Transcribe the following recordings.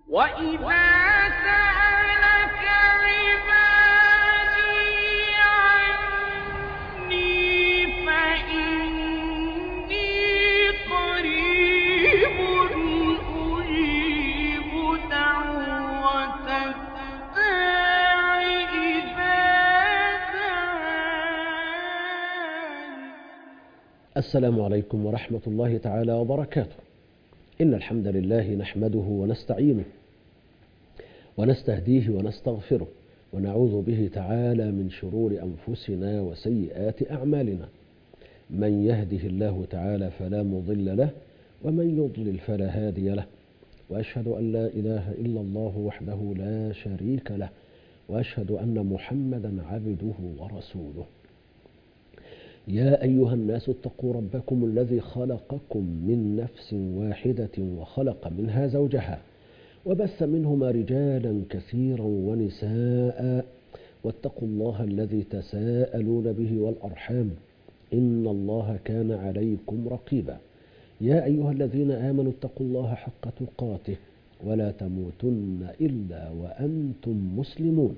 وإذا سألك عبادي عني فإني قريب أجيب دعوة الداع إذا دعان. السلام عليكم ورحمة الله تعالى وبركاته. إن الحمد لله نحمده ونستعينه ونستهديه ونستغفره ونعوذ به تعالى من شرور أنفسنا وسيئات أعمالنا. من يهده الله تعالى فلا مضل له ومن يضلل فلا هادي له، وأشهد أن لا إله إلا الله وحده لا شريك له، وأشهد أن محمدا عبده ورسوله. يا أيها الناس اتقوا ربكم الذي خلقكم من نفس واحدة وخلق منها زوجها وبث منهما رجالا كثيرا ونساء، واتقوا الله الذي تساءلون به والأرحام إن الله كان عليكم رقيبا. يا أيها الذين آمنوا اتقوا الله حق تقاته ولا تموتن إلا وأنتم مسلمون.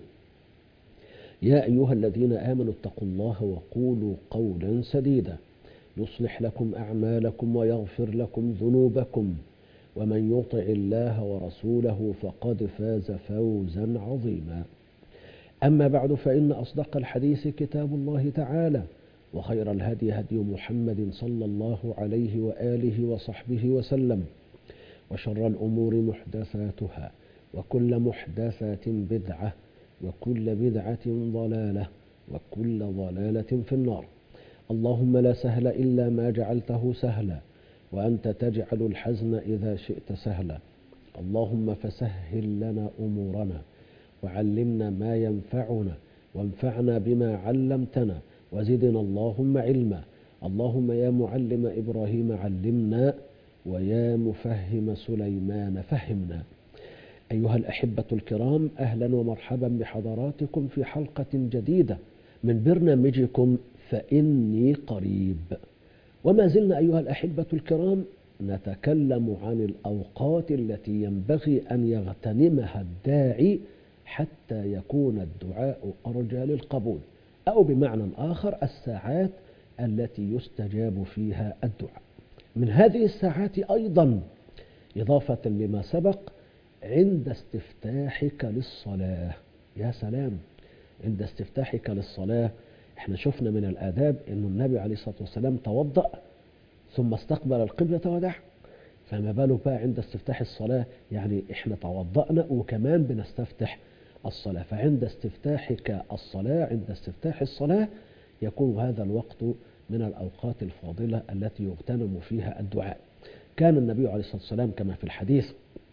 يا أيها الذين آمنوا اتقوا الله وقولوا قولا سديدا يصلح لكم أعمالكم ويغفر لكم ذنوبكم، ومن يطع الله ورسوله فقد فاز فوزا عظيما. أما بعد، فإن أصدق الحديث كتاب الله تعالى، وخير الهدي هدي محمد صلى الله عليه وآله وصحبه وسلم، وشر الأمور محدثاتها، وكل محدثة بدعة، وكل بدعة ضلالة، وكل ضلالة في النار. اللهم لا سهل إلا ما جعلته سهلا، وأنت تجعل الحزن إذا شئت سهلا. اللهم فسهل لنا أمورنا، وعلمنا ما ينفعنا، وانفعنا بما علمتنا، وزدنا اللهم علما. اللهم يا معلم إبراهيم علمنا، ويا مفهم سليمان فهمنا. أيها الأحبة الكرام، أهلا ومرحبا بحضراتكم في حلقة جديدة من برنامجكم فإني قريب. وما زلنا أيها الأحبة الكرام نتكلم عن الأوقات التي ينبغي أن يغتنمها الداعي حتى يكون الدعاء أرجى للقبول، أو بمعنى آخر الساعات التي يستجاب فيها الدعاء. من هذه الساعات أيضا إضافة لما سبق عند استفتاحك للصلاة. يا سلام، عند استفتاحك للصلاة احنا شفنا من الآداب أن النبي عليه الصلاة والسلام توضأ ثم استقبل القبلة ودعا، فما بالك بقى عند استفتاح الصلاة؟ يعني احنا توضأنا وكمان بنستفتح الصلاة. فعند استفتاحك الصلاة، عند استفتاح الصلاة يكون هذا الوقت من الأوقات الفاضلة التي يغتنم فيها الدعاء. كان النبي عليه الصلاة والسلام كما في الحديث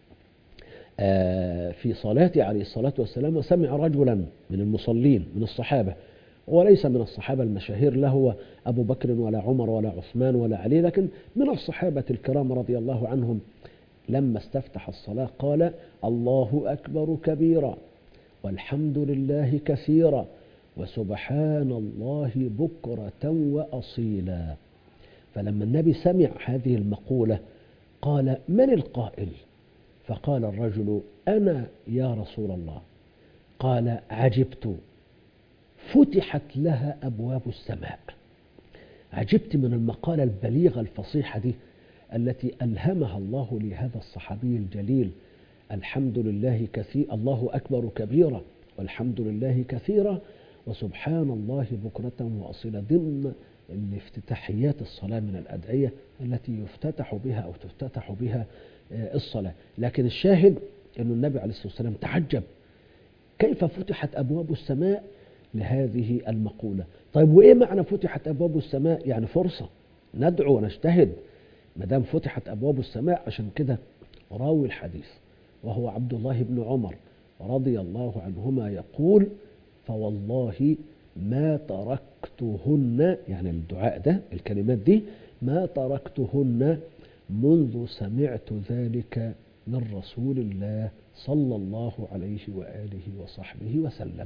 في صلاته عليه الصلاة والسلام وسمع رجلا من المصلين من الصحابة، وليس من الصحابة المشاهير له أبو بكر ولا عمر ولا عثمان ولا علي، لكن من الصحابة الكرام رضي الله عنهم، لما استفتح الصلاة قال: الله أكبر كبيرا والحمد لله كثيرا وسبحان الله بكرة وأصيلا. فلما النبي سمع هذه المقولة قال: من القائل؟ فقال الرجل: أنا يا رسول الله. قال: عجبت، فتحت لها أبواب السماء. عجبت من المقالة البليغة الفصيحة دي التي ألهمها الله لهذا الصحابي الجليل. الحمد لله كثير، الله أكبر كبيرا والحمد لله كثيرا وسبحان الله بكرة وأصيلا، ضمن الافتتاحيات الصلاة من الأدعية التي يفتتح بها أو تفتتح بها الصلاة. لكن الشاهد أن النبي عليه الصلاة والسلام تعجب كيف فتحت أبواب السماء لهذه المقولة. طيب وإيه معنى فتحت أبواب السماء؟ يعني فرصة ندعو ونجتهد ما دام فتحت أبواب السماء. عشان كده راوي الحديث وهو عبد الله بن عمر رضي الله عنهما يقول: فوالله ما تركتهن، يعني الدعاء ده الكلمات دي ما تركتهن منذ سمعت ذلك من رسول الله صلى الله عليه وآله وصحبه وسلم.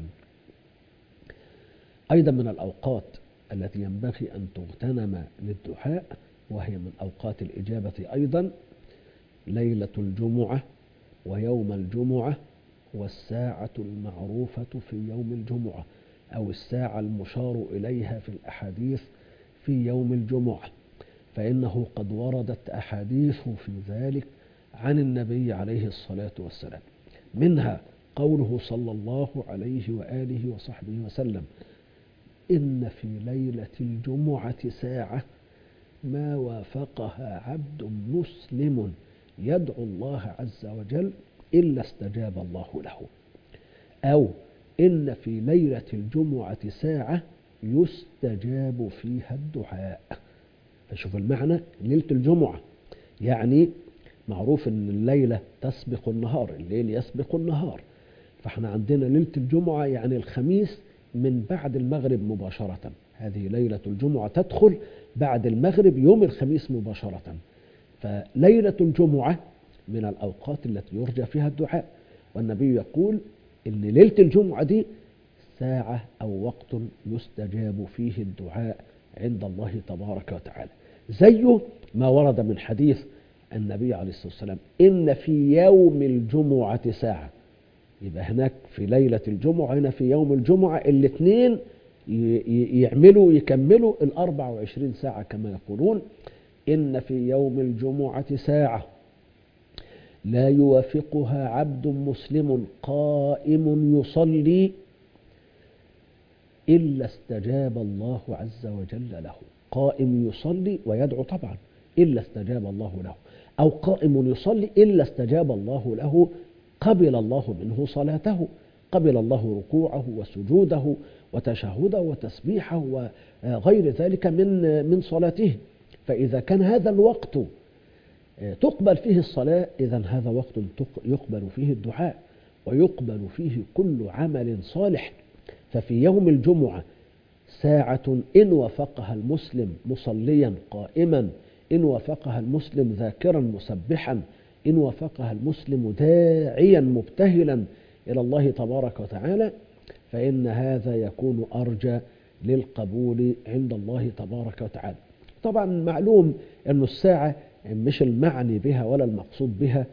أيضا من الأوقات التي ينبغي أن تغتنم للدعاء وهي من أوقات الإجابة أيضا ليلة الجمعة ويوم الجمعة والساعة المعروفة في يوم الجمعة، أو الساعة المشار إليها في الأحاديث في يوم الجمعة، فإنه قد وردت أحاديث في ذلك عن النبي عليه الصلاة والسلام، منها قوله صلى الله عليه وآله وصحبه وسلم: إن في ليلة الجمعة ساعة ما وافقها عبد مسلم يدعو الله عز وجل إلا استجاب الله له، أو إن في ليلة الجمعة ساعة يستجاب فيها الدعاء. فشوف المعنى، ليلة الجمعة يعني معروف أن الليلة تسبق النهار، الليل يسبق النهار، فاحنا عندنا ليلة الجمعة يعني الخميس من بعد المغرب مباشرة، هذه ليلة الجمعة تدخل بعد المغرب يوم الخميس مباشرة، فليلة الجمعة من الأوقات التي يرجى فيها الدعاء، والنبي يقول إن ليلة الجمعة دي ساعة أو وقت يستجاب فيه الدعاء عند الله تبارك وتعالى، زيه ما ورد من حديث النبي عليه الصلاة والسلام: إن في يوم الجمعة ساعة. يبقى هناك في ليلة الجمعة، هنا في يوم الجمعة، الاثنين يكملوا 24 ساعة كما يقولون: إن في يوم الجمعة ساعة لا يوافقها عبد مسلم قائم يصلي إلا استجاب الله عز وجل له. قائم يصلي ويدعو طبعا إلا استجاب الله له، أو قائم يصلي إلا استجاب الله له، قبل الله منه صلاته، قبل الله ركوعه وسجوده وتشهده وتسبيحه وغير ذلك من صلاته. فإذا كان هذا الوقت تقبل فيه الصلاة، إذن هذا وقت يقبل فيه الدعاء ويقبل فيه كل عمل صالح. ففي يوم الجمعة ساعة إن وافقها المسلم مصليا قائما، إن وافقها المسلم ذاكرا مسبحا، إن وافقها المسلم داعيا مبتهلا إلى الله تبارك وتعالى، فإن هذا يكون أرجى للقبول عند الله تبارك وتعالى. طبعا معلوم أن الساعة مش المعني بها ولا المقصود بها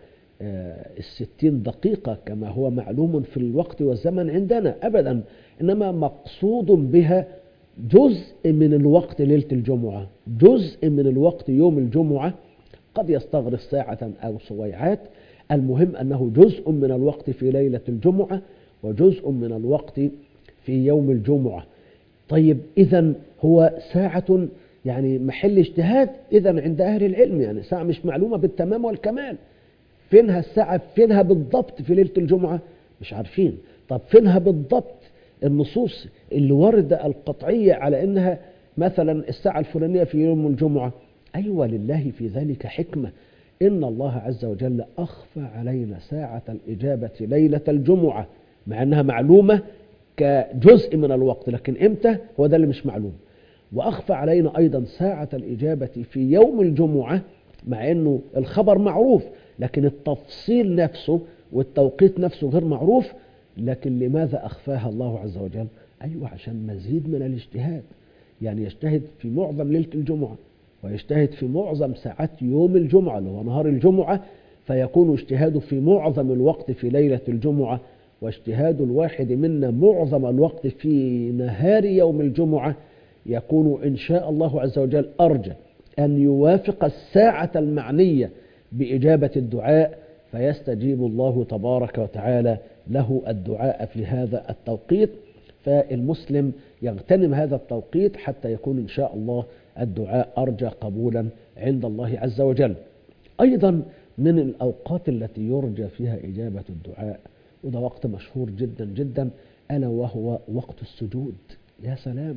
60 دقيقة كما هو معلوم في الوقت والزمن عندنا أبدا، إنما مقصود بها جزء من الوقت ليلة الجمعة، جزء من الوقت يوم الجمعة، قد يستغرق ساعة أو سويعات، المهم أنه جزء من الوقت في ليلة الجمعة وجزء من الوقت في يوم الجمعة. طيب إذن هو ساعة يعني محل اجتهاد إذن عند أهل العلم، يعني ساعة مش معلومة بالتمام والكمال. فينها الساعة، فينها بالضبط في ليلة الجمعة؟ مش عارفين. طب فينها بالضبط النصوص اللي وردة القطعية على أنها مثلا الساعة الفلانية في يوم الجمعة؟ أيوة، لله في ذلك حكمة. إن الله عز وجل أخفى علينا ساعة الإجابة ليلة الجمعة، مع أنها معلومة كجزء من الوقت، لكن إمتى هو ده اللي مش معلوم. وأخفى علينا أيضا ساعة الإجابة في يوم الجمعة، مع أنه الخبر معروف لكن التفصيل نفسه والتوقيت نفسه غير معروف. لكن لماذا أخفاها الله عز وجل؟ أيوة، عشان مزيد من الاجتهاد، يعني يجتهد في معظم ليلة الجمعة ويجتهد في معظم ساعات يوم الجمعة اللي هو نهار الجمعة، فيكون اجتهاده في معظم الوقت في ليلة الجمعة، واجتهاد الواحد منا معظم الوقت في نهار يوم الجمعة يكون إن شاء الله عز وجل أرجى أن يوافق الساعة المعنية بإجابة الدعاء، فيستجيب الله تبارك وتعالى له الدعاء في هذا التوقيت. فالمسلم يغتنم هذا التوقيت حتى يكون إن شاء الله الدعاء أرجى قبولا عند الله عز وجل. أيضا من الأوقات التي يرجى فيها إجابة الدعاء، وده وقت مشهور جدا جدا، ألا وهو وقت السجود. يا سلام،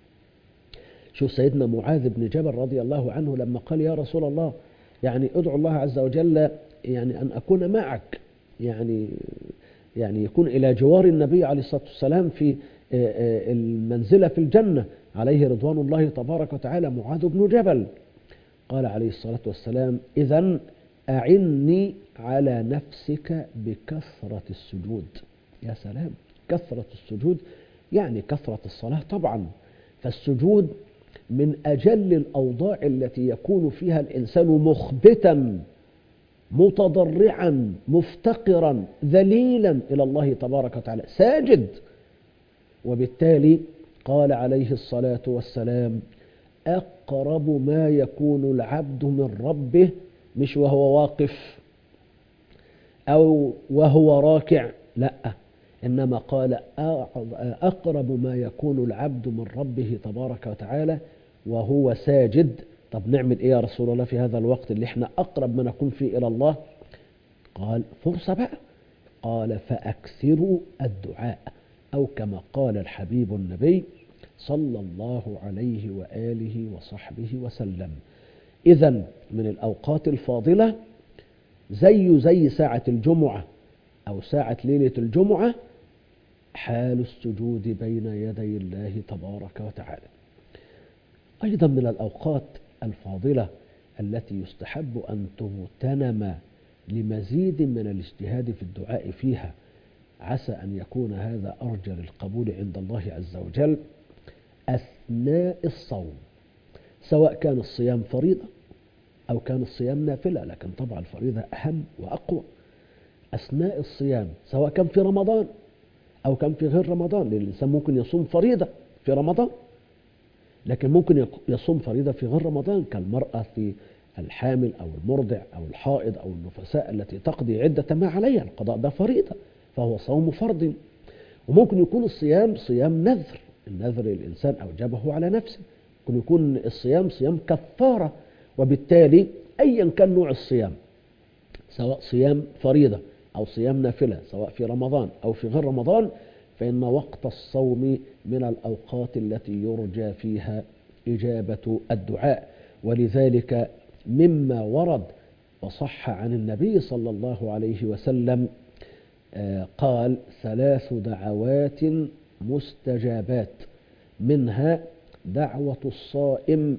شوف سيدنا معاذ بن جبل رضي الله عنه لما قال: يا رسول الله، يعني ادعو الله عز وجل يعني أن أكون معك، يعني يكون إلى جوار النبي عليه الصلاة والسلام في المنزلة في الجنة عليه رضوان الله تبارك وتعالى، معاذ بن جبل. قال عليه الصلاة والسلام: إذن أعني على نفسك بكثرة السجود. يا سلام، كثرة السجود يعني كثرة الصلاة طبعا. فالسجود من أجل الأوضاع التي يكون فيها الإنسان مخبتا متضرعا مفتقرا ذليلا إلى الله تبارك وتعالى ساجد. وبالتالي قال عليه الصلاة والسلام: أقرب ما يكون العبد من ربه، مش وهو واقف أو وهو راكع، لا، إنما قال أقرب ما يكون العبد من ربه تبارك وتعالى وهو ساجد. طب نعمل إيه يا رسول الله في هذا الوقت اللي احنا أقرب ما نكون فيه إلى الله؟ قال: فرصة بقى. قال: فأكثروا الدعاء، أو كما قال الحبيب النبي صلى الله عليه وآله وصحبه وسلم. إذن من الأوقات الفاضلة زي ساعة الجمعة أو ساعة ليلة الجمعة حال السجود بين يدي الله تبارك وتعالى. أيضا من الأوقات الفاضلة التي يستحب أن تغتنم لمزيد من الاجتهاد في الدعاء فيها، عسى أن يكون هذا أرجى للقبول عند الله عز وجل، أثناء الصوم، سواء كان الصيام فريضة أو كان الصيام نافلة، لكن طبعا الفريضة أهم وأقوى. أثناء الصيام سواء كان في رمضان أو كان في غير رمضان، لأن الإنسان ممكن يصوم فريضة في رمضان لكن ممكن يصوم فريضة في غير رمضان، كالمرأة في الحامل أو المرضع أو الحائض أو النفساء التي تقضي عدة ما عليها، القضاء ده فريضة فهو صوم فرض. وممكن يكون الصيام صيام نذر، النذر الإنسان أوجبه على نفسه، ممكن يكون الصيام صيام كفارة. وبالتالي أيا كان نوع الصيام، سواء صيام فريضة أو صيام نافلة، سواء في رمضان أو في غير رمضان، فإن وقت الصوم من الأوقات التي يرجى فيها إجابة الدعاء. ولذلك مما ورد وصح عن النبي صلى الله عليه وسلم قال: 3 دعوات مستجابات، منها دعوة الصائم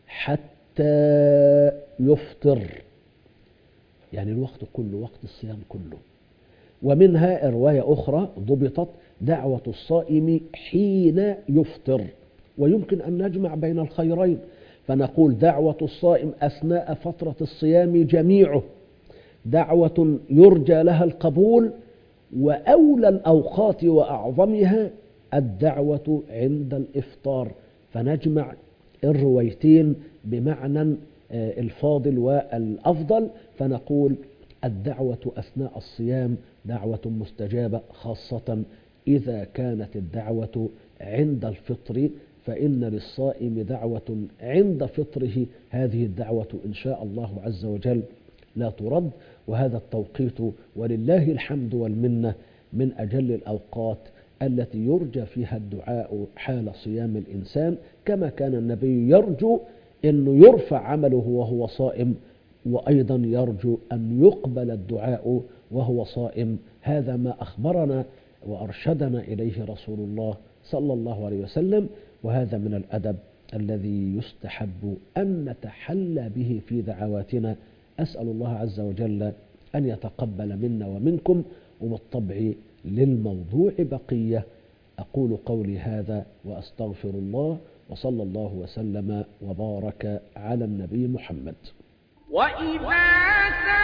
حتى يفطر، يعني الوقت كله، وقت الصيام كله. ومنها رواية أخرى ضبطت: دعوة الصائم حين يفطر. ويمكن أن نجمع بين الخيرين، فنقول دعوة الصائم أثناء فترة الصيام جميعه دعوة يرجى لها القبول، وأولى الأوقات وأعظمها الدعوة عند الإفطار، فنجمع الروايتين بمعنى الفاضل والأفضل، فنقول الدعوة أثناء الصيام دعوة مستجابة، خاصة إذا كانت الدعوة عند الفطر، فإن للصائم دعوة عند فطره، هذه الدعوة إن شاء الله عز وجل لا ترد. وهذا التوقيت ولله الحمد والمنة من أجل الأوقات التي يرجى فيها الدعاء حال صيام الإنسان، كما كان النبي يرجو أنه يرفع عمله وهو صائم، وأيضا يرجو أن يقبل الدعاء وهو صائم. هذا ما أخبرنا وأرشدنا إليه رسول الله صلى الله عليه وسلم، وهذا من الأدب الذي يستحب أن نتحلى به في دعواتنا. أسأل الله عز وجل أن يتقبل منا ومنكم، وبالطبع للموضوع بقية. أقول قولي هذا وأستغفر الله، وصلى الله وسلم وبارك على النبي محمد. وإذا